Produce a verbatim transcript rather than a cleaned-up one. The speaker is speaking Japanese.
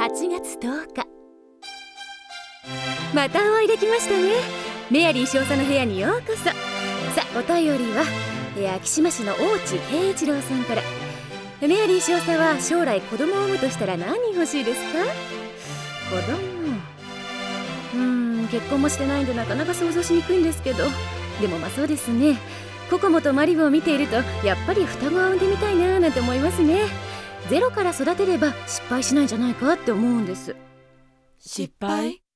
はちがつとおか、またお会いできましたね。メアリー少佐の部屋にようこそ。さあ、お便りは昭島市の大地圭一郎さんから。メアリー少佐は将来子供を産むとしたら何人欲しいですか？子供、うーん結婚もしてないんでなかなか想像しにくいんですけど、でもまあそうですね、ココモとマリブを見ているとやっぱり双子を産んでみたいなーなんて思いますね。ゼロから育てれば失敗しないんじゃないかって思うんです。 失敗？